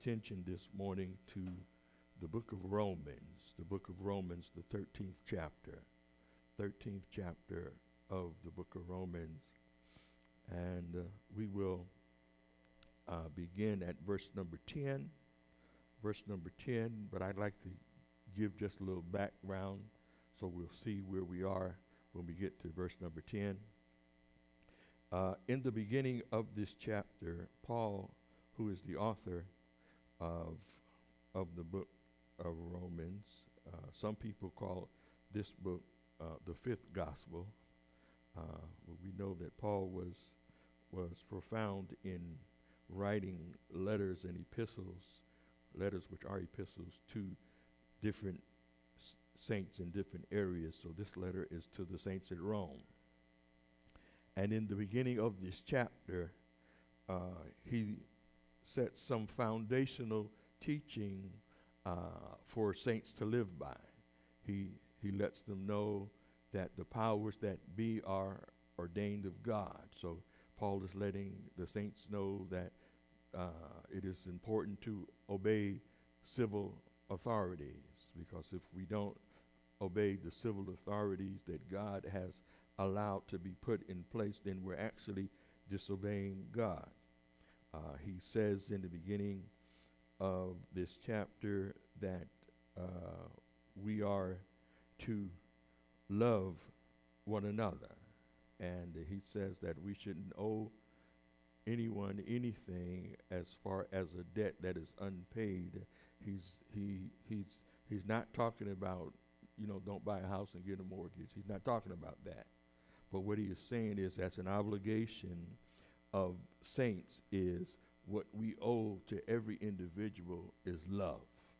attention this morning to the book of Romans, the 13th chapter. 13th chapter of the book of Romans. And we will begin at verse number 10. Verse number 10, but I'd like to give just a little background so we'll see where we are when we get to verse number 10. In the beginning of this chapter, Paul, who is the author of the book of Romans, some people call this book the fifth gospel. We know that Paul was profound in writing letters and epistles, letters which are epistles to different saints in different areas. So this letter is to the saints at Rome. And in the beginning of this chapter, he sets some foundational teaching for saints to live by. He lets them know that the powers that be are ordained of God. So Paul is letting the saints know that it is important to obey civil authorities, because if we don't obey the civil authorities that God has allowed to be put in place, then we're actually disobeying God. He says in the beginning of this chapter that we are to love one another. And he says that we shouldn't owe anyone anything as far as a debt that is unpaid. He's not talking about, don't buy a house and get a mortgage. He's not talking about that. But what he is saying is that's an obligation of saints, is what we owe to every individual is love.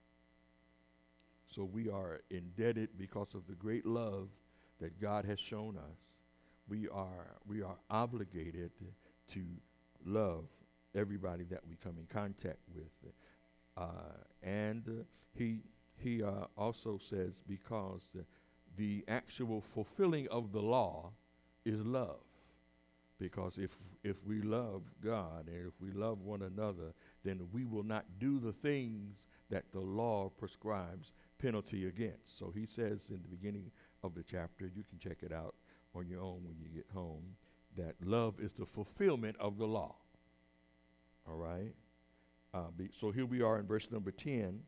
So we are indebted because of the great love that God has shown us. We are obligated to love everybody that we come in contact with. And he also says because the actual fulfilling of the law is love. Because if we love God and if we love one another, then we will not do the things that the law prescribes penalty against. So he says in the beginning of the chapter, you can check it out on your own when you get home, that love is the fulfillment of the law. All right? So here we are in verse number 10.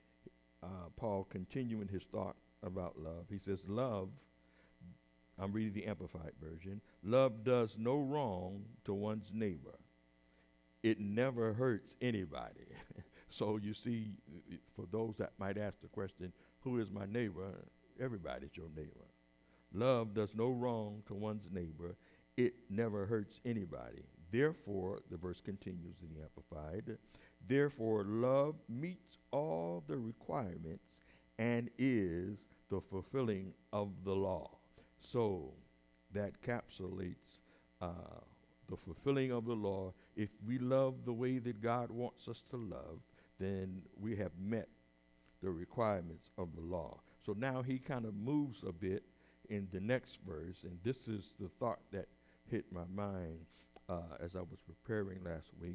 Paul continuing his thought about love. He says, love, I'm reading the Amplified version, love does no wrong to one's neighbor. It never hurts anybody. So you see, for those that might ask the question, who is my neighbor? Everybody's your neighbor. Love does no wrong to one's neighbor. It never hurts anybody. Therefore, the verse continues in the Amplified, therefore love meets all the requirements and is the fulfilling of the law. So that encapsulates the fulfilling of the law. If we love the way that God wants us to love, then we have met the requirements of the law. So now he kind of moves a bit in the next verse, and this is the thought that hit my mind as I was preparing last week.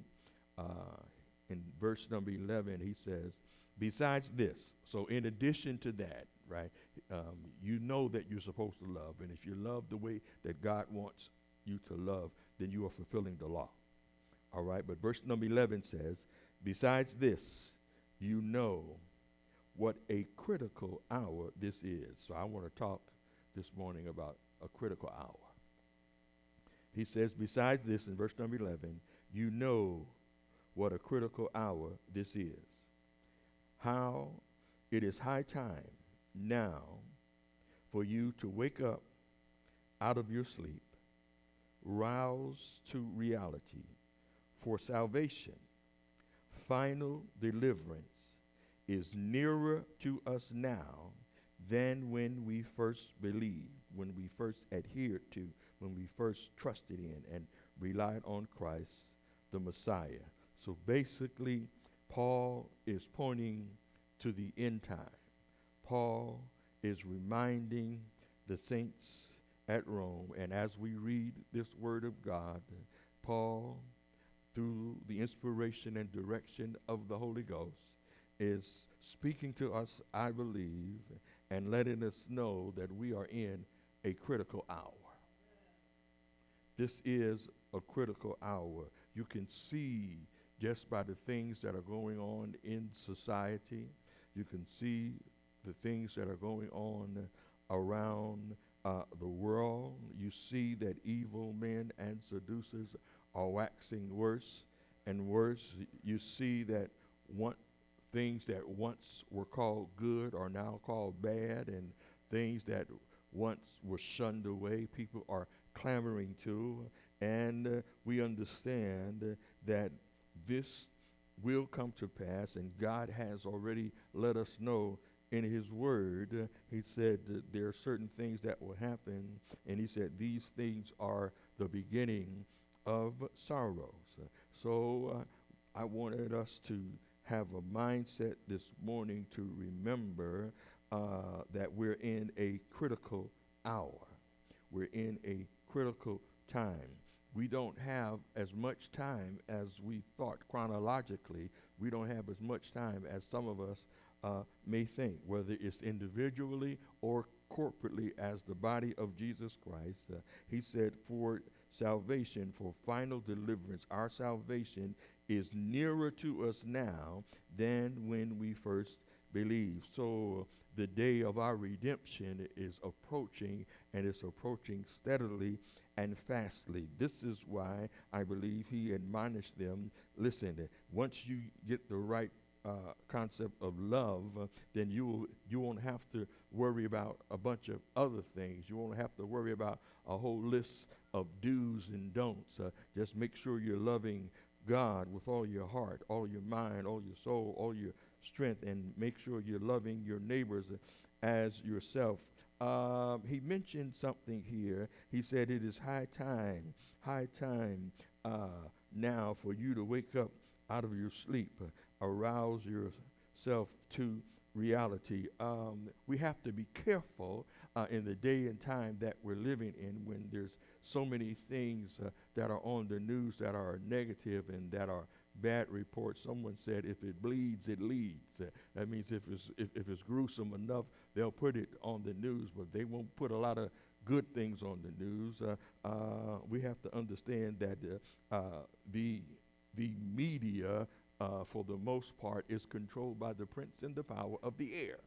In verse number 11, he says, besides this, so in addition to that, right, you know that you're supposed to love, and if you love the way that God wants you to love, then you are fulfilling the law. All right, but verse number 11 says, besides this, you know what a critical hour this is. So I want to talk this morning about a critical hour. He says, besides this, in verse number 11, you know what a critical hour this is. How it is high time now for you to wake up out of your sleep, rouse to reality, for salvation, final deliverance, is nearer to us now than when we first believed, when we first adhered to, when we first trusted in and relied on Christ, the Messiah. So basically, Paul is pointing to the end time. Paul is reminding the saints at Rome, and as we read this word of God, Paul through the inspiration and direction of the Holy Ghost, is speaking to us, I believe, and letting us know that we are in a critical hour. This is a critical hour. You can see just by the things that are going on in society. You can see the things that are going on around the world. You see that evil men and seducers are waxing worse and worse. You see that things that once were called good are now called bad, and things that once were shunned away, people are clamoring to. And we understand that this will come to pass, and God has already let us know in his word. He said that there are certain things that will happen, and he said these things are the beginning of sorrows. So I wanted us to have a mindset this morning to remember that we're in a critical hour. We're in a critical time. We don't have as much time as we thought chronologically. We don't have as much time as some of us may think, whether it's individually or corporately as the body of Jesus Christ. He said for salvation, for final deliverance, our salvation is nearer to us now than when we first believed. So the day of our redemption is approaching, and it's approaching steadily and fastly. This is why I believe he admonished them, listen, once you get the right concept of love, then you won't have to worry about a bunch of other things. You won't have to worry about a whole list of do's and don'ts. Just make sure you're loving God with all your heart, all your mind, all your soul, all your strength, and make sure you're loving your neighbors as yourself. He mentioned something here. He said it is high time now for you to wake up out of your sleep, arouse yourself to reality. We have to be careful in the day and time that we're living in, when there's so many things that are on the news that are negative and that are bad reports. Someone said, if it bleeds, it leads. That means if it's gruesome enough, they'll put it on the news, but they won't put a lot of good things on the news. We have to understand that the media, for the most part, is controlled by the prince and the power of the air.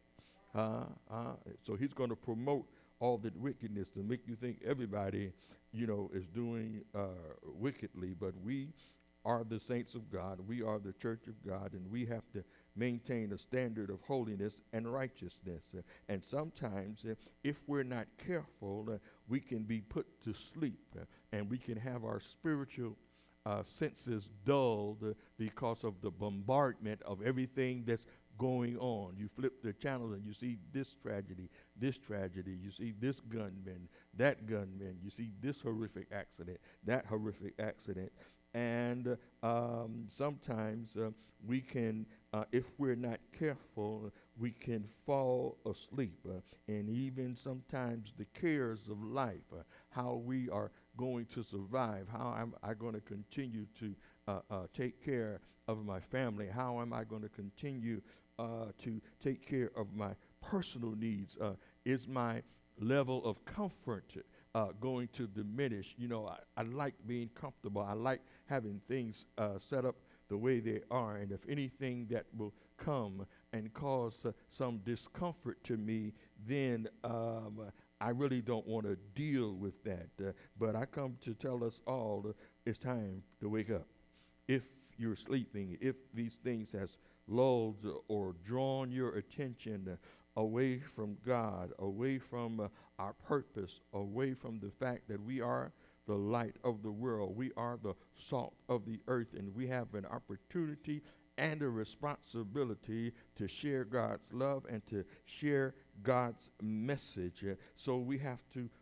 So he's going to promote all that wickedness to make you think everybody, is doing wickedly. But we are the saints of God. We are the church of God, and we have to maintain a standard of holiness and righteousness. And sometimes, if we're not careful, we can be put to sleep, and we can have our spiritual senses dulled because of the bombardment of everything that's going on. You flip the channel and you see this tragedy, you see this gunman, that gunman, you see this horrific accident, that horrific accident. And sometimes we can, if we're not careful, we can fall asleep. And even sometimes the cares of life, how we are going to survive, how am I going to continue to take care of my family, how am I going to continue to take care of my personal needs, is my level of comfort going to diminish? I like being comfortable. I like having things set up the way they are. And if anything that will come and cause some discomfort to me, then I really don't want to deal with that. But I come to tell us all it's time to wake up. If you're sleeping, if these things has lulled or drawn your attention away from God, away from our purpose, away from the fact that we are the light of the world, we are the salt of the earth, and we have an opportunity and a responsibility to share God's love and to share God's message. So we have to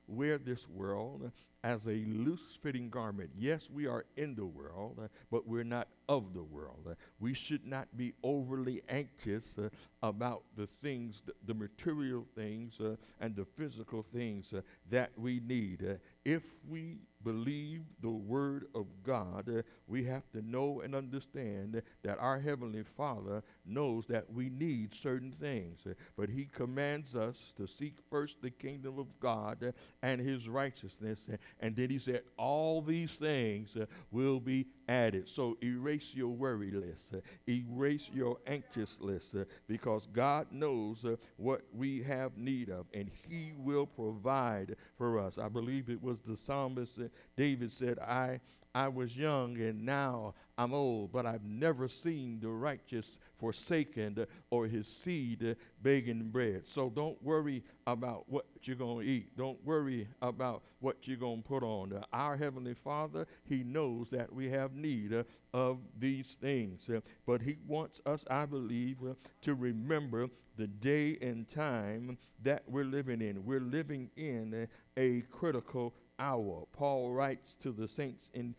wear this world as a loose-fitting garment. Yes, we are in the world, but we're not of the world. We should not be overly anxious about the things, the material things, and the physical things that we need. If we believe the Word of God, we have to know and understand that our Heavenly Father knows that we need certain things, but He commands us to seek first the kingdom of God and His righteousness, and then He said all these things will be added. So erase your worry list, erase your anxious list, because God knows what we have need of, and He will provide for us. I believe it was the psalmist David said, I was young and now I'm old, but I've never seen the righteous forsaken or his seed begging bread. So don't worry about what you're going to eat. Don't worry about what you're going to put on. Our Heavenly Father, He knows that we have need of these things. But He wants us, I believe, to remember the day and time that we're living in. We're living in a critical hour. Paul writes to the saints in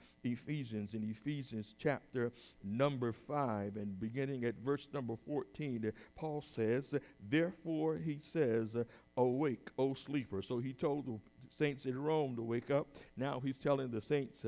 Ephesians chapter number 5, and beginning at verse number 14, Paul says, therefore, he says, awake, O sleeper. So he told the saints in Rome to wake up. Now he's telling the saints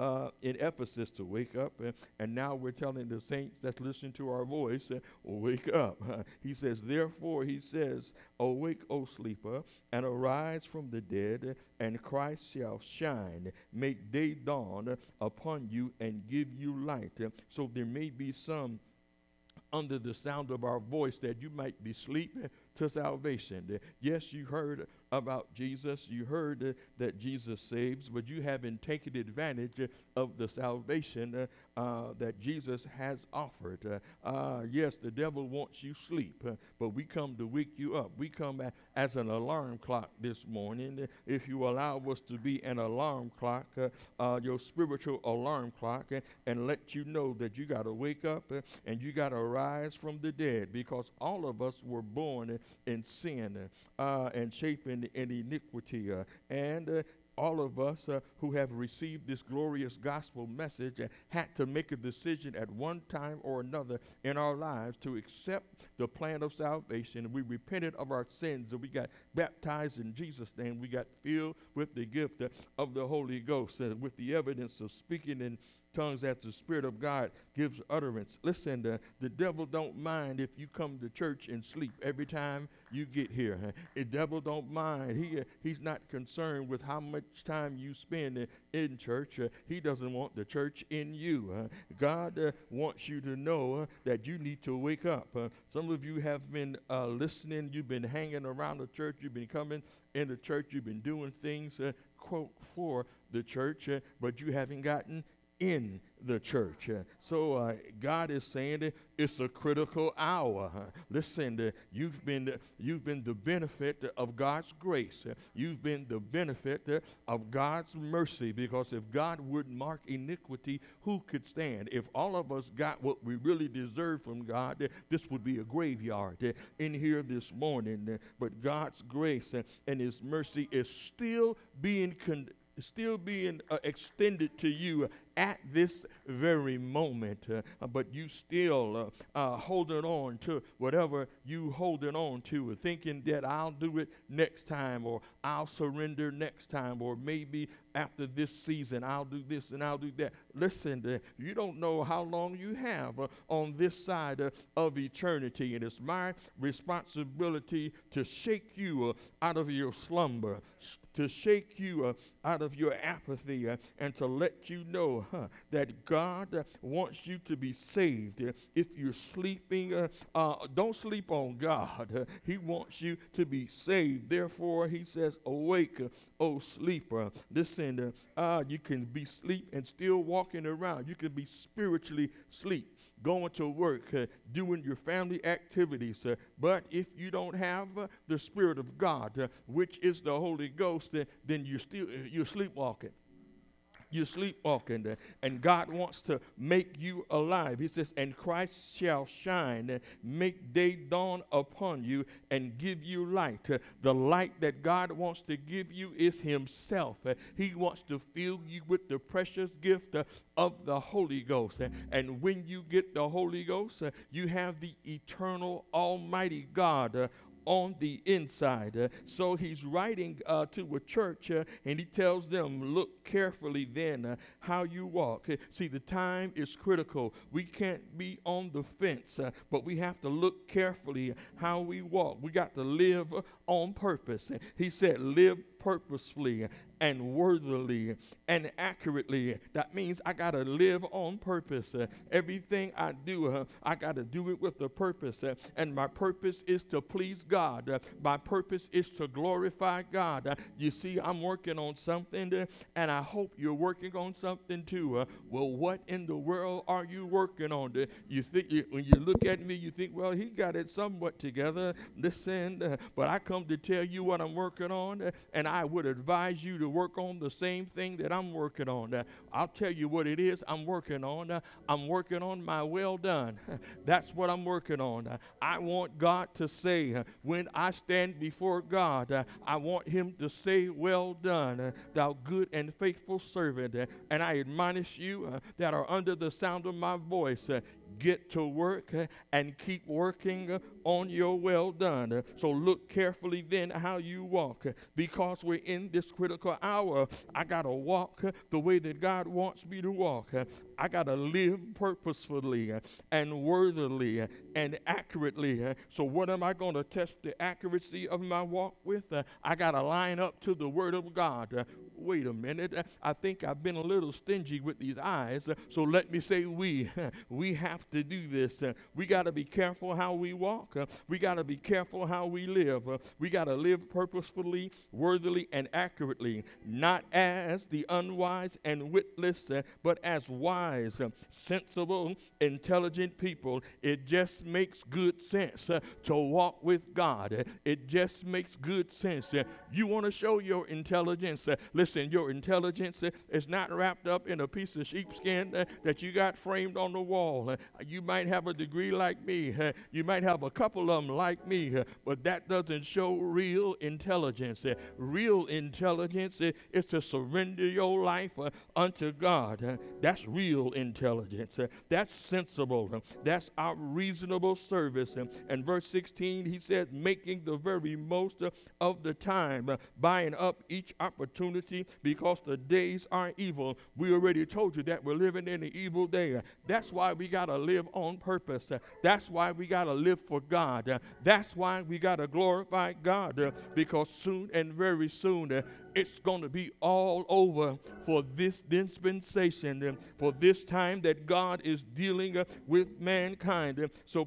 in Ephesus to wake up. And now we're telling the saints that listen to our voice, wake up. He says, therefore, he says, awake, O sleeper, and arise from the dead, and Christ shall shine. Make day dawn upon you and give you light. So there may be some under the sound of our voice that you might be sleeping to salvation. Yes, you heard about Jesus. You heard that Jesus saves, but you haven't taken advantage of the salvation that Jesus has offered. Yes, the devil wants you sleep, but we come to wake you up. We come as an alarm clock this morning. If you allow us to be an alarm clock, your spiritual alarm clock, and let you know that you got to wake up and you got to rise from the dead, because all of us were born in sin and shaping in iniquity, and all of us who have received this glorious gospel message had to make a decision at one time or another in our lives to accept the plan of salvation. We repented of our sins, and we got baptized in Jesus' name. We got filled with the gift of the Holy Ghost, with the evidence of speaking in tongues as the Spirit of God gives utterance. Listen, the devil don't mind if you come to church and sleep every time you get here. The devil don't mind. He's not concerned with how much time you spend in church. He doesn't want the church in you. God wants you to know that you need to wake up. Some of you have been listening. You've been hanging around the church. You've been coming in the church. You've been doing things, quote, for the church, but you haven't gotten in the church. So God is saying it's a critical hour. Listen, you've been the benefit of God's grace. You've been the benefit of God's mercy, because if God wouldn't mark iniquity, who could stand? If all of us got what we really deserve from God, this would be a graveyard in here this morning. But God's grace and His mercy is still being extended to you at this very moment, but you still holding on to whatever you holding on to, thinking that I'll do it next time, or I'll surrender next time, or maybe after this season I'll do this and I'll do that. Listen, you don't know how long you have on this side of eternity, and it's my responsibility to shake you out of your slumber, to shake you out of your apathy, and to let you know that God wants you to be saved. If you're sleeping, don't sleep on God. He wants you to be saved. Therefore, He says, awake, O sleeper. Listen, you can be asleep and still walking around. You can be spiritually asleep, going to work, doing your family activities. But if you don't have the Spirit of God, which is the Holy Ghost, then you're sleepwalking. You're sleepwalking, and God wants to make you alive. He says, and Christ shall shine, make day dawn upon you, and give you light. The light that God wants to give you is himself. He wants to fill you with the precious gift of the Holy Ghost. And when you get the Holy Ghost, you have the eternal Almighty God on the inside. So he's writing to a church, and he tells them, look carefully then how you walk. See, the time is critical. We can't be on the fence, but we have to look carefully how we walk. We got to live on purpose. He said, live purposefully and worthily and accurately. That means I got to live on purpose. Everything I do, I got to do it with a purpose. And my purpose is to please God. My purpose is to glorify God. You see, I'm working on something, and I hope you're working on something too. Well, what in the world are you working on? You think when you look at me, you think, well, he got it somewhat together. Listen, but I come to tell you what I'm working on, and I would advise you to work on the same thing that I'm working on. I'll tell you what it is I'm working on. I'm working on my well done. That's what I'm working on. I want God to say, when I stand before God, I want him to say, well done, thou good and faithful servant. And I admonish you that are under the sound of my voice, get to work and keep working on your well done. So look carefully then how you walk, because we're in this critical hour. I got to walk the way that God wants me to walk. I got to live purposefully and worthily and accurately. So what am I going to test the accuracy of my walk with? I got to line up to the Word of God. Wait a minute. I think I've been a little stingy with these eyes. So let me say we have to do this. We got to be careful how we walk. We got to be careful how we live. We got to live purposefully, worthily, and accurately, not as the unwise and witless, but as wise, sensible, intelligent people. It just makes good sense to walk with God. It just makes good sense. You want to show your intelligence. Listen, your intelligence is not wrapped up in a piece of sheepskin that you got framed on the wall. You might have a degree like me. You might have a couple of them like me, but that doesn't show real intelligence. Real intelligence is to surrender your life unto God. That's real intelligence. That's sensible. That's our reasonable service. And verse 16, he said, making the very most of the time, buying up each opportunity, because the days are evil. We already told you that we're living in an evil day. That's why we got to live on purpose. That's why we got to live for God. That's why we got to glorify God, because soon and very soon it's going to be all over for this dispensation, for this time that God is dealing with mankind. So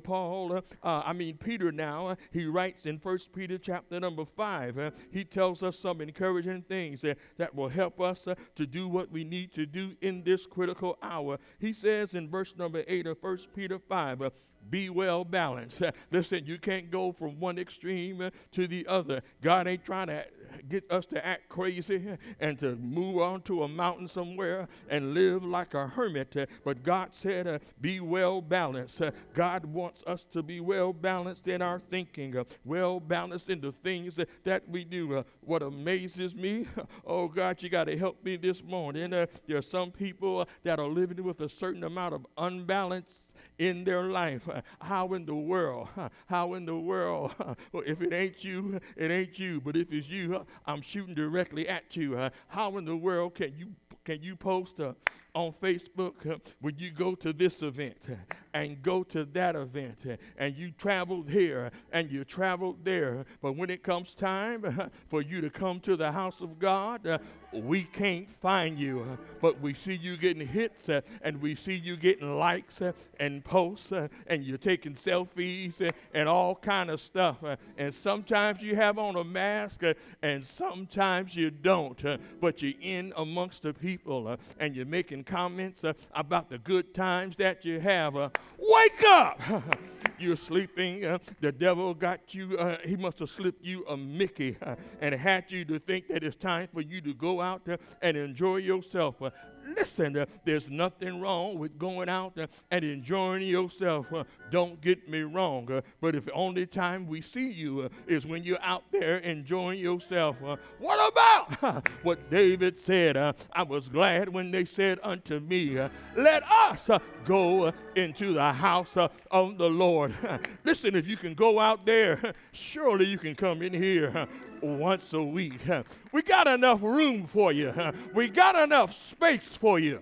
Peter now, he writes in 1 Peter chapter number 5, he tells us some encouraging things that will help us to do what we need to do in this critical hour. He says in verse number 8 of 1 Peter 5, be well balanced. Listen, you can't go from one extreme to the other. God ain't trying to get us to act crazy and to move on to a mountain somewhere and live like a hermit. But God said, be well balanced. God wants us to be well balanced in our thinking, well balanced in the things that we do. What amazes me, oh God, you got to help me this morning. There are some people that are living with a certain amount of unbalance in their life. How in the world? How in the world? Well, if it ain't you, it ain't you. But if it's you, I'm shooting directly at you. How in the world can you post on Facebook when you go to this event and go to that event and you traveled here and you traveled there, but when it comes time for you to come to the house of God, we can't find you, but we see you getting hits and we see you getting likes and posts and you're taking selfies and all kind of stuff, and sometimes you have on a mask and sometimes you don't, but you're in amongst the people and you're making comments about the good times that you have. Wake up! You're sleeping. The devil got you. He must have slipped you a Mickey and had you to think that it's time for you to go out and enjoy yourself. Listen, there's nothing wrong with going out and enjoying yourself. Don't get me wrong. But if the only time we see you is when you're out there enjoying yourself, what about what David said? I was glad when they said unto me, let us go into the house of the Lord. Listen, if you can go out there, surely you can come in here once a week. We got enough room for you. We got enough space for you.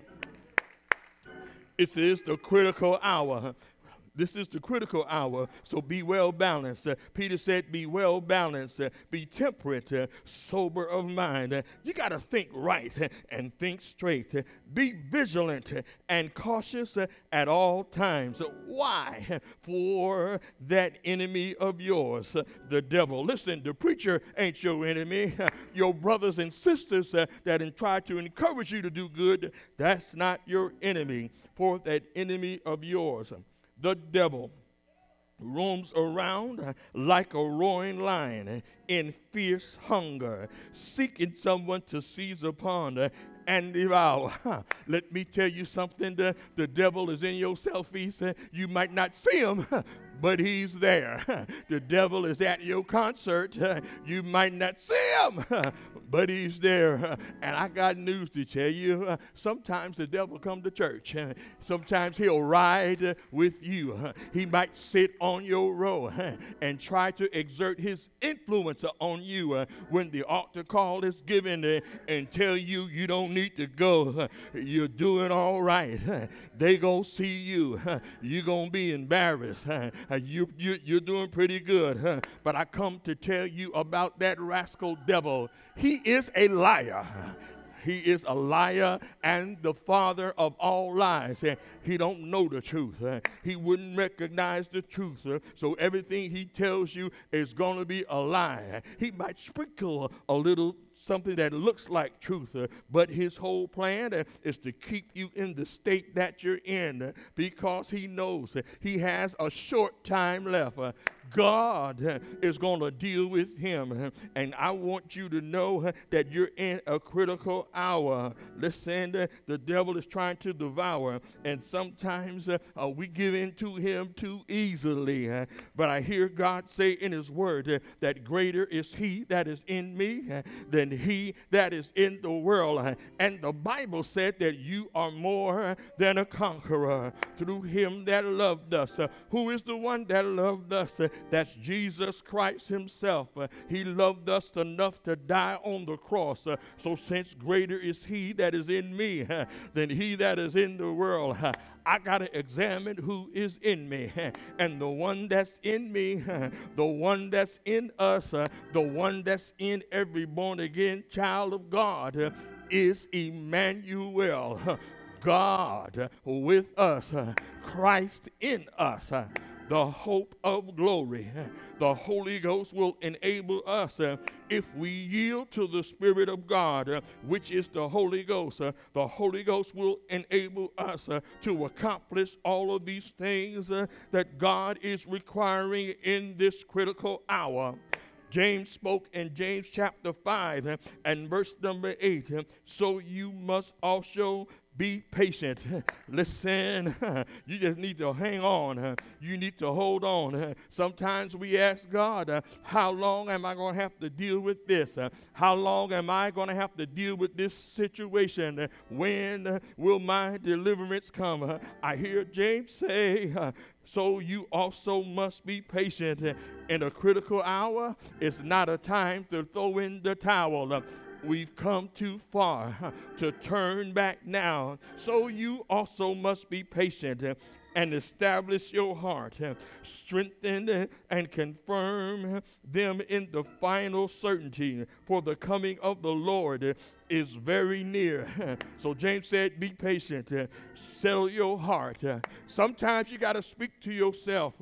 This is the critical hour. This is the critical hour, so be well balanced. Peter said, be well balanced, be temperate, sober of mind. You got to think right and think straight. Be vigilant and cautious at all times. Why? For that enemy of yours, the devil. Listen, the preacher ain't your enemy. Your brothers and sisters that try to encourage you to do good, that's not your enemy. For that enemy of yours, the devil, roams around like a roaring lion in fierce hunger, seeking someone to seize upon and devour. Let me tell you something. The devil is in your selfies. You might not see him, but he's there. The devil is at your concert. You might not see him, but he's there. And I got news to tell you. Sometimes the devil come to church. Sometimes he'll ride with you. He might sit on your row and try to exert his influence on you when the altar call is given and tell you you don't need to go. You're doing all right. They gonna see you. You're gonna be embarrassed. You're doing pretty good. But I come to tell you about that rascal devil. He is a liar. He is a liar and the father of all lies. He don't know the truth. He wouldn't recognize the truth. So everything he tells you is going to be a lie. He might sprinkle a little something that looks like truth, but his whole plan is to keep you in the state that you're in because he knows he has a short time left. God is going to deal with him, and I want you to know that you're in a critical hour. Listen, the devil is trying to devour, and sometimes we give in to him too easily, but I hear God say in his word that greater is he that is in me than he that is in the world, and the Bible said that you are more than a conqueror through him that loved us. Who is the one that loved us? That's Jesus Christ himself. He loved us enough to die on the cross. So since greater is he that is in me than he that is in the world, I got to examine who is in me. And the one that's in me, the one that's in us, the one that's in every born-again child of God is Emmanuel. God with us, Christ in us, the hope of glory. The Holy Ghost will enable us if we yield to the Spirit of God, which is the Holy Ghost. The Holy Ghost will enable us to accomplish all of these things that God is requiring in this critical hour. James spoke in James chapter 5 and verse number 8. So you must also be patient. Listen, you just need to hang on. You need to hold on. Sometimes we ask God, how long am I going to have to deal with this? How long am I going to have to deal with this situation? When will my deliverance come? I hear James say, so you also must be patient. In a critical hour, it's not a time to throw in the towel. We've come too far to turn back now. So you also must be patient and establish your heart, strengthen and confirm them in the final certainty, for the coming of the Lord is very near. So James said, be patient, settle your heart. Sometimes you got to speak to yourself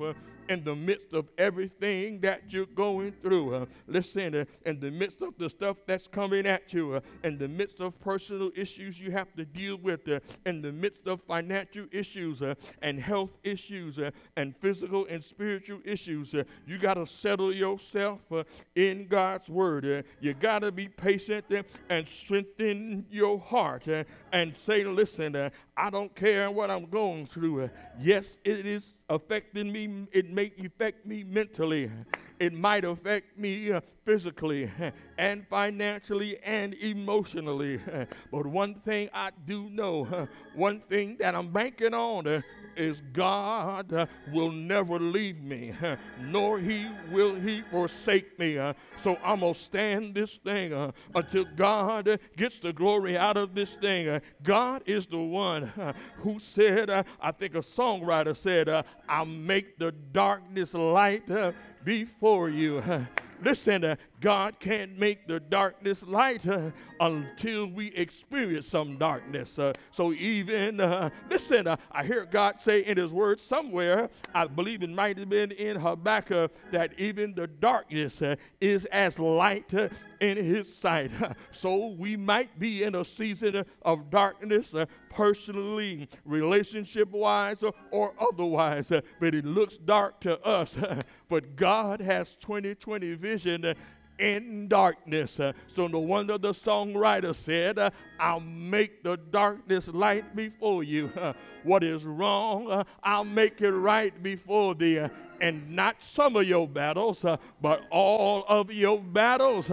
in the midst of everything that you're going through. Listen, in the midst of the stuff that's coming at you, in the midst of personal issues you have to deal with, in the midst of financial issues and health issues and physical and spiritual issues, you got to settle yourself in God's word. You got to be patient and strengthen your heart and say, listen, I don't care what I'm going through. Yes, it is affecting me. It may affect me mentally. It might affect me physically and financially and emotionally. But one thing I do know, one thing that I'm banking on is God will never leave me, nor will he forsake me. So I'm going to stand this thing until God gets the glory out of this thing. God is the one who said, I think a songwriter said, I'll make the darkness light before you. Listen, God can't make the darkness light until we experience some darkness. So even, listen, I hear God say in his word somewhere, I believe it might have been in Habakkuk, that even the darkness is as light in his sight. So we might be in a season of darkness, personally, relationship-wise, or otherwise, but it looks dark to us. But God has 20/20 vision in darkness. So no wonder the songwriter said, I'll make the darkness light before you. What is wrong, I'll make it right before thee. And not some of your battles, but all of your battles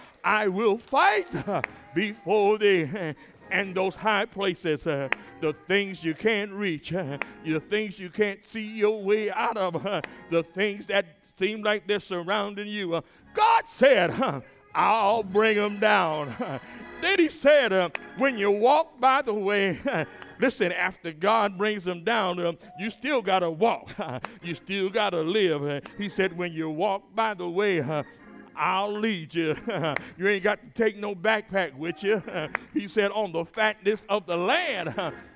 I will fight before thee. And those high places, the things you can't reach, the things you can't see your way out of, the things that seem like they're surrounding you. God said, I'll bring them down. Then he said, when you walk by the way, listen, after God brings them down, you still got to walk. You still got to live. He said, when you walk by the way, I'll lead you. You ain't got to take no backpack with you. He said, on the fatness of the land,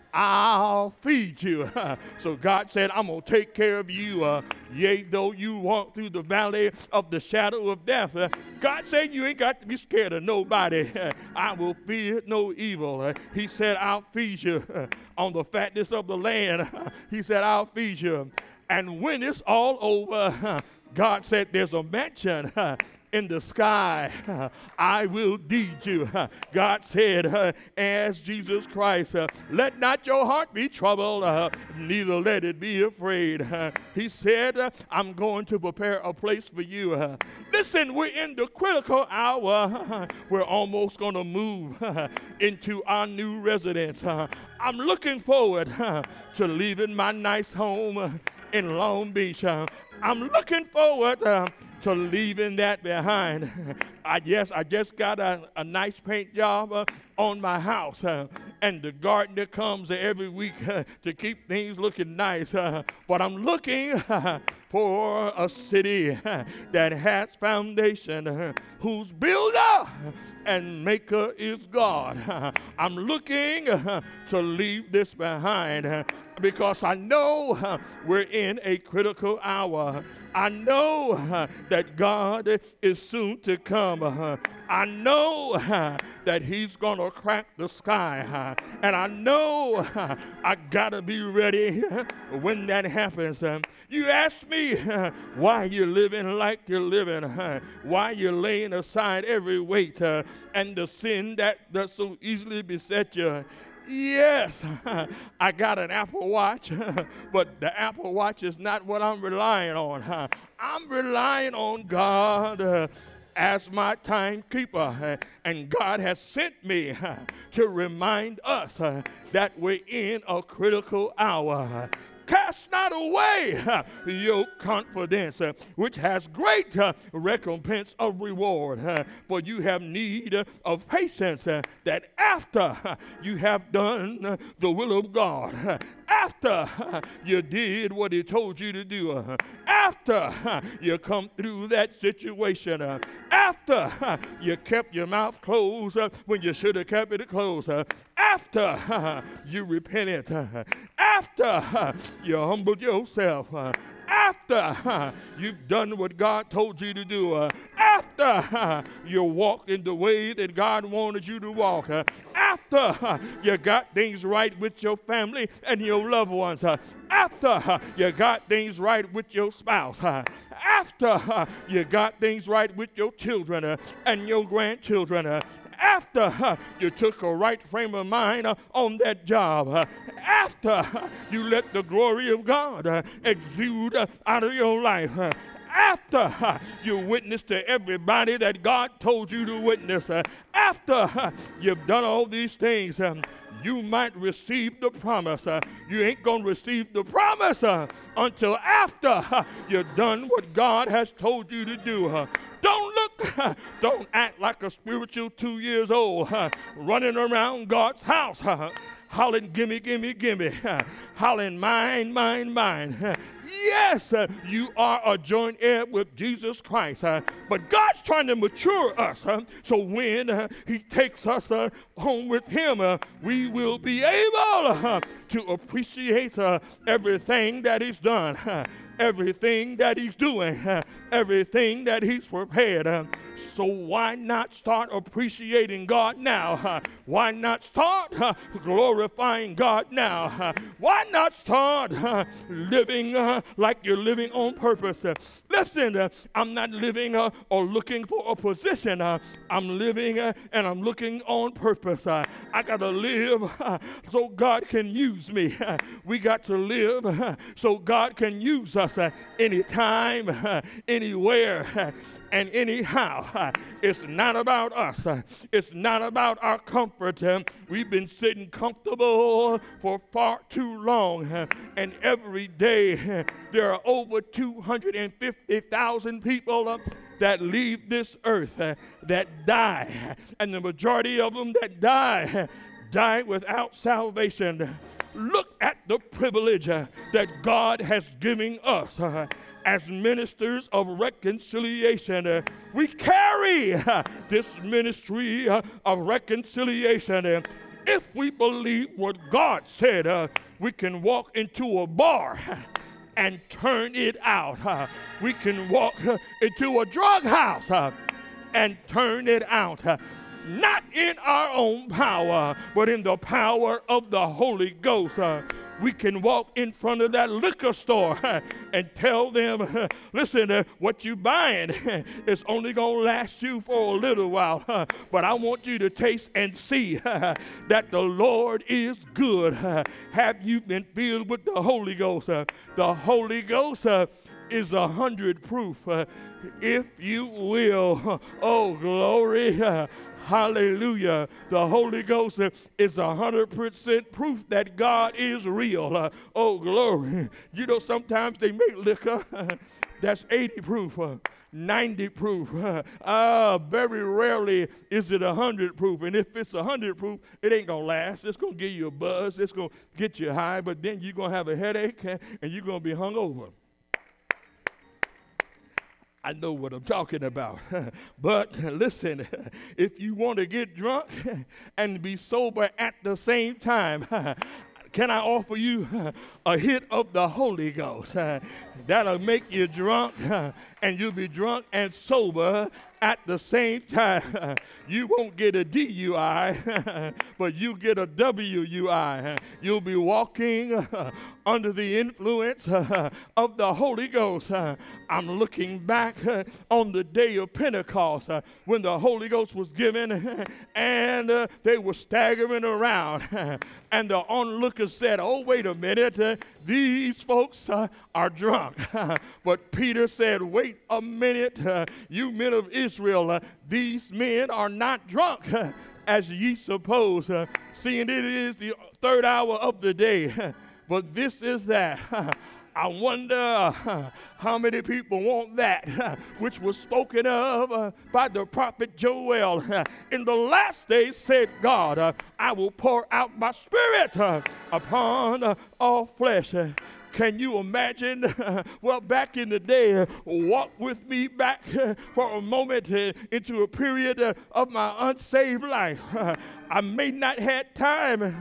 I'll feed you. So God said, I'm going to take care of you. Yea, though you walk through the valley of the shadow of death. God said you ain't got to be scared of nobody. I will fear no evil. He said, I'll feed you. On the fatness of the land, he said, I'll feed you. And when it's all over, God said, there's a mansion in the sky. I will lead you. God said, as Jesus Christ, let not your heart be troubled, neither let it be afraid. He said, I'm going to prepare a place for you. Listen, we're in the critical hour. We're almost going to move into our new residence. I'm looking forward to leaving my nice home in Long Beach. I'm looking forward to leaving that behind. I just got a nice paint job on my house, and the gardener comes every week to keep things looking nice. But I'm looking for a city that has foundation, whose builder and maker is God. I'm looking to leave this behind because I know we're in a critical hour. I know that God is soon to come. I know that he's going to crack the sky. And I know I got to be ready when that happens. You ask me why you're living like you're living, why you're laying aside every weight and the sin that does so easily beset you. Yes, I got an Apple Watch, but the Apple Watch is not what I'm relying on. I'm relying on God as my timekeeper, and God has sent me to remind us that we're in a critical hour. Cast not away your confidence, which has great recompense of reward. For you have need of patience, that after you have done the will of God, after you did what he told you to do, after you come through that situation, after you kept your mouth closed when you should have kept it closed, after you repented, after you humbled yourself, After you've done what God told you to do, after you walk in the way that God wanted you to walk, after you got things right with your family and your loved ones, after you got things right with your spouse, after you got things right with your children and your grandchildren, after you took a right frame of mind on that job, after you let the glory of God exude out of your life, after you witness to everybody that God told you to witness, after you've done all these things, you might receive the promise. You ain't going to receive the promise until after you've done what God has told you to do. Don't act like a spiritual 2 years old running around God's house hollering, gimme, gimme, gimme, hollering, mine, mine, mine. Yes, you are a joint heir with Jesus Christ, but God's trying to mature us, so when he takes us home with him, we will be able to appreciate everything that he's done, everything that he's doing, everything that he's prepared. So why not start appreciating God now? Why not start glorifying God now? Why not start living like you're living on purpose? Listen, I'm not living or looking for a position. I'm living and I'm looking on purpose. I got to live so God can use me. We got to live so God can use us anytime, anywhere, and anyhow. It's not about us. It's not about our comfort. We've been sitting comfortable for far too long. And every day there are over 250,000 people that leave this earth that die. And the majority of them that die without salvation. Look at the privilege that God has given us. As ministers of reconciliation, we carry this ministry of reconciliation. If we believe what God said, we can walk into a bar and turn it out. We can walk into a drug house and turn it out. Not in our own power, but in the power of the Holy Ghost. We can walk in front of that liquor store and tell them, listen, what you buying is only going to last you for a little while, but I want you to taste and see that the Lord is good. Have you been filled with the Holy Ghost? The Holy Ghost is 100 proof, if you will. Oh, glory. Hallelujah. The Holy Ghost is 100% proof that God is real. Oh, glory. You know, sometimes they make liquor that's 80 proof, 90 proof. Very rarely is it 100 proof. And if it's 100 proof, it ain't going to last. It's going to give you a buzz. It's going to get you high, but then you're going to have a headache and you're going to be hungover. I know what I'm talking about. But listen, if you want to get drunk and be sober at the same time, can I offer you a hit of the Holy Ghost? That'll make you drunk, and you'll be drunk and sober at the same time. You won't get a DUI, but you get a WUI. You'll be walking under the influence of the Holy Ghost. I'm looking back on the day of Pentecost when the Holy Ghost was given and they were staggering around. And the onlookers said, oh, wait a minute, these folks are drunk. But Peter said, wait a minute, you men of Israel, these men are not drunk as ye suppose, seeing it is the third hour of the day. But this is that. I wonder how many people want that, which was spoken of by the prophet Joel. In the last days, said God, I will pour out my spirit upon all flesh. Can you imagine? Well, back in the day, walk with me back for a moment into a period of my unsaved life. I may not have time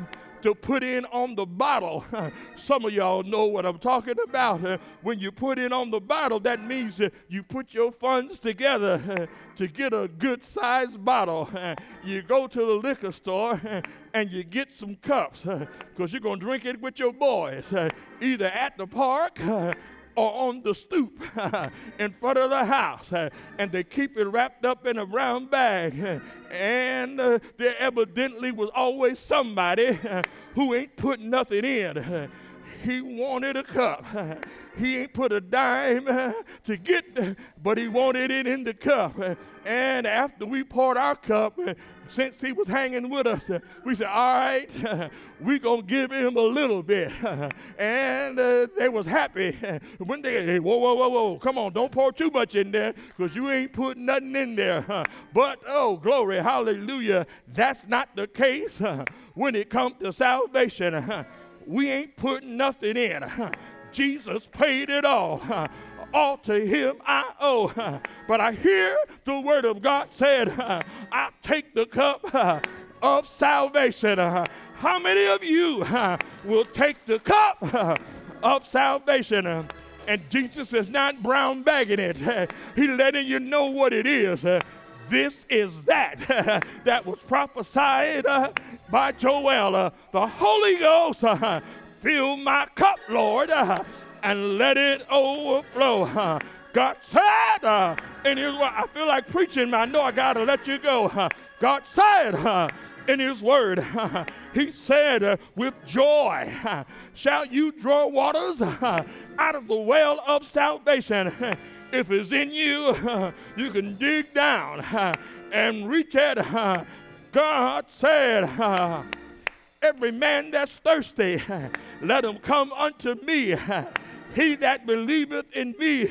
to put in on the bottle. Some of y'all know what I'm talking about. When you put in on the bottle, that means you put your funds together to get a good-sized bottle. You go to the liquor store and you get some cups because you're going to drink it with your boys, either at the park or on the stoop in front of the house, and they keep it wrapped up in a brown bag, and there evidently was always somebody who ain't put nothing in. He wanted a cup. He ain't put a dime to get, but he wanted it in the cup. And after we poured our cup, since he was hanging with us, we said, all right, we're going to give him a little bit. And they was happy. When they, whoa, come on, don't pour too much in there because you ain't put nothing in there. But, oh, glory, hallelujah, that's not the case when it comes to salvation. We ain't putting nothing in. Jesus paid it all. All to him I owe. But I hear the word of God said, I'll take the cup of salvation. How many of you will take the cup of salvation? And Jesus is not brown bagging it. He's letting you know what it is. This is that that was prophesied by Joel. The Holy Ghost, fill my cup, Lord, and let it overflow. God said in his word, I feel like preaching, I know I got to let you go. God said in his word, he said, with joy shall you draw waters out of the well of salvation. If it's in you, you can dig down and reach it. God said, every man that's thirsty, let him come unto me. He that believeth in me,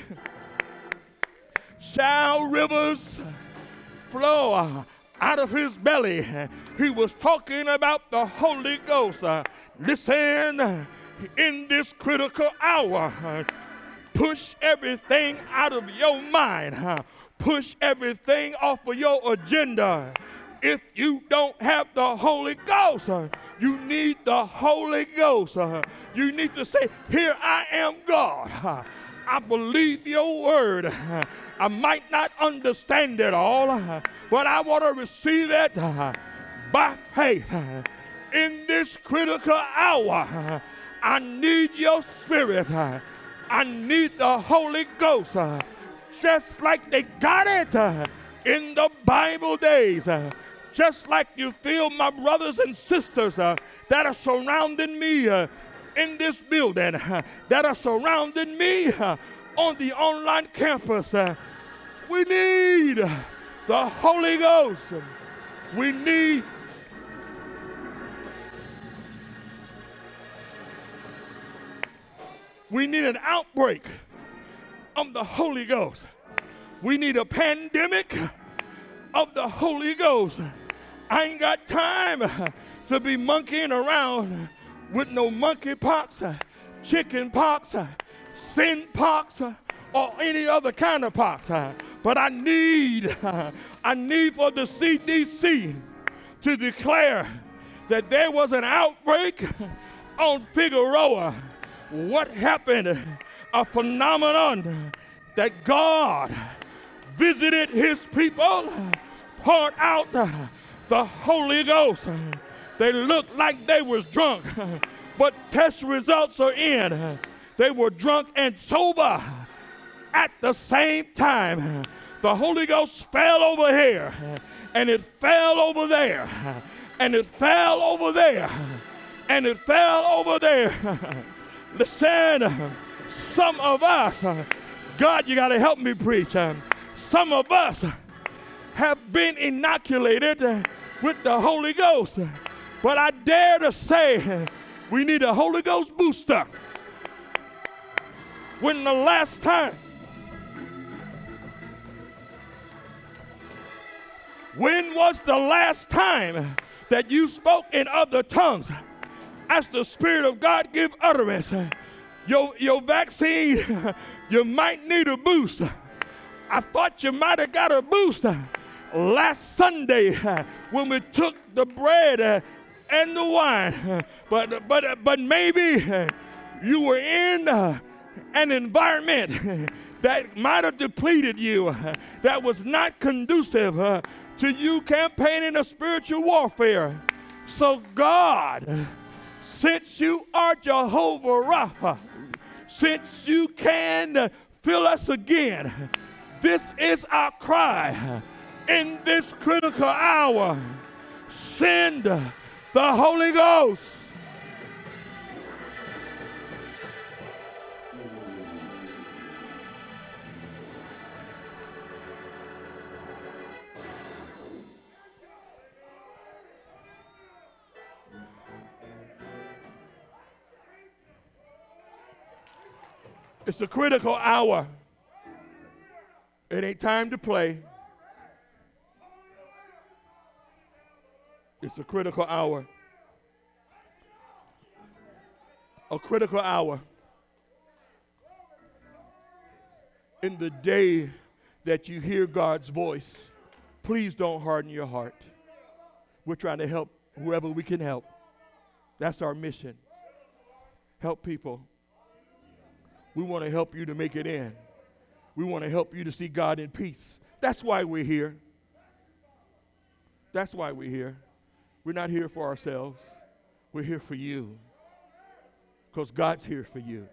shall rivers flow out of his belly. He was talking about the Holy Ghost. Listen, in this critical hour, push everything out of your mind. Push everything off of your agenda. If you don't have the Holy Ghost, you need the Holy Ghost. You need to say, here I am, God. I believe your word. I might not understand it all, but I want to receive it by faith. In this critical hour, I need your spirit. I need the Holy Ghost, just like they got it in the Bible days. Just like you feel my brothers and sisters that are surrounding me in this building, that are surrounding me on the online campus. We need the Holy Ghost. We need an outbreak of the Holy Ghost. We need a pandemic of the Holy Ghost. I ain't got time to be monkeying around with no monkey pox, chicken pox, sin pox, or any other kind of pox. But I need for the CDC to declare that there was an outbreak on Figueroa. What happened? A phenomenon that God visited his people, poured out the Holy Ghost. They looked like they was drunk, but test results are in. They were drunk and sober at the same time. The Holy Ghost fell over here, and it fell over there, and it fell over there, and it fell over there. Listen, some of us, God, you got to help me preach. Some of us have been inoculated with the Holy Ghost, but I dare to say we need a Holy Ghost booster. When the last time When was the last time that you spoke in other tongues as the Spirit of God give utterance? Your vaccine, you might need a boost. I thought you might have got a boost last Sunday when we took the bread and the wine. But maybe you were in an environment that might have depleted you, that was not conducive to you campaigning a spiritual warfare. So God, since you are Jehovah Rapha, since you can fill us again, this is our cry in this critical hour. Send the Holy Ghost. It's a critical hour. It ain't time to play. It's a critical hour. A critical hour. In the day that you hear God's voice, please don't harden your heart. We're trying to help whoever we can help. That's our mission. Help people. We want to help you to make it in. We want to help you to see God in peace. That's why we're here. That's why we're here. We're not here for ourselves. We're here for you. Because God's here for you.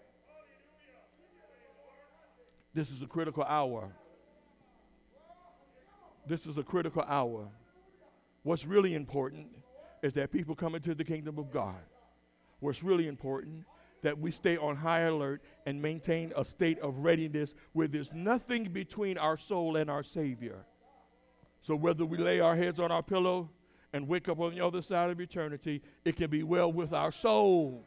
This is a critical hour. This is a critical hour. What's really important is that people come into the kingdom of God. What's really important, that we stay on high alert and maintain a state of readiness where there's nothing between our soul and our Savior. So whether we lay our heads on our pillow and wake up on the other side of eternity, it can be well with our soul.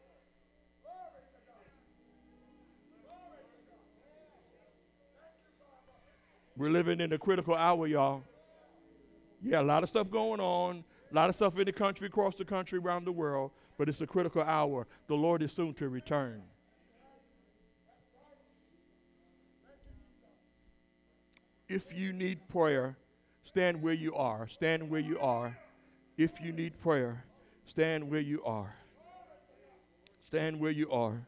We're living in a critical hour, y'all. Yeah, a lot of stuff going on, a lot of stuff in the country, across the country, around the world, but it's a critical hour. The Lord is soon to return. If you need prayer, stand where you are. Stand where you are. If you need prayer, stand where you are. Stand where you are.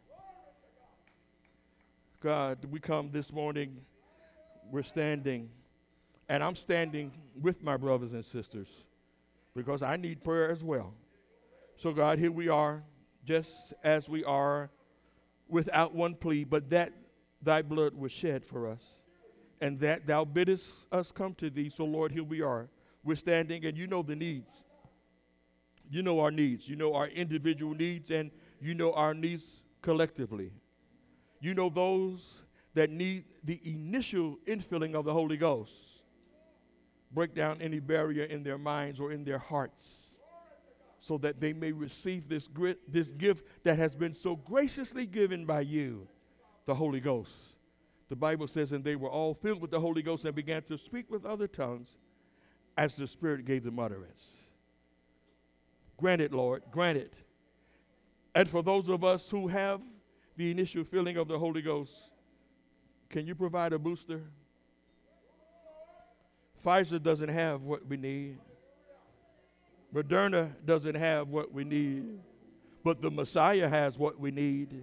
God, we come this morning, we're standing, and I'm standing with my brothers and sisters because I need prayer as well. So God, here we are, just as we are, without one plea, but that thy blood was shed for us, and that thou biddest us come to thee. So Lord, here we are. We're standing, and you know the needs. You know our needs. You know our individual needs, and you know our needs collectively. You know those that need the initial infilling of the Holy Ghost. Break down any barrier in their minds or in their hearts, so that they may receive this gift that has been so graciously given by you, the Holy Ghost. The Bible says, and they were all filled with the Holy Ghost and began to speak with other tongues as the Spirit gave them utterance. Grant it, Lord, grant it. And for those of us who have the initial filling of the Holy Ghost, can you provide a booster? Pfizer doesn't have what we need. Moderna doesn't have what we need, but the Messiah has what we need.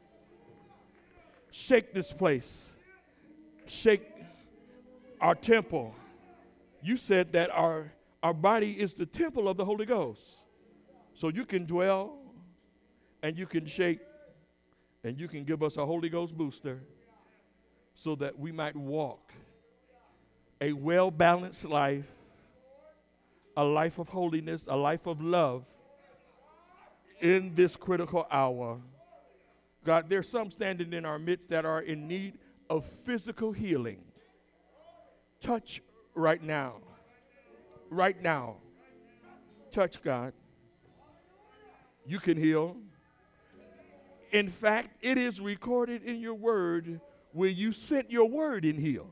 Shake this place. Shake our temple. You said that our body is the temple of the Holy Ghost. So you can dwell, and you can shake, and you can give us a Holy Ghost booster so that we might walk a well-balanced life, a life of holiness, a life of love in this critical hour. God, there's some standing in our midst that are in need of physical healing. Touch right now. Right now. Touch, God. You can heal. In fact, it is recorded in your word where you sent your word and healed.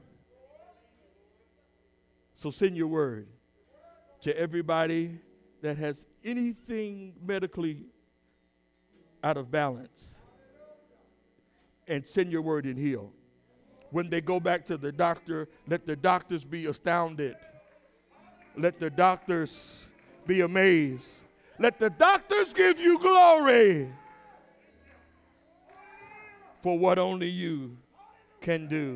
So send your word to everybody that has anything medically out of balance, and send your word and heal. When they go back to the doctor, let the doctors be astounded. Let the doctors be amazed. Let the doctors give you glory for what only you can do.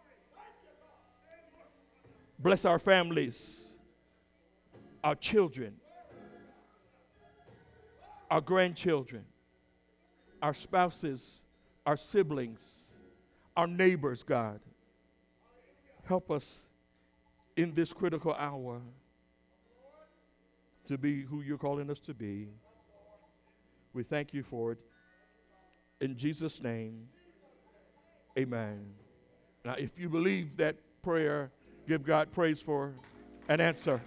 Bless our families, our children, our grandchildren, our spouses, our siblings, our neighbors, God. Help us in this critical hour to be who you're calling us to be. We thank you for it. In Jesus' name, amen. Now, if you believe that prayer, give God praise for an answer.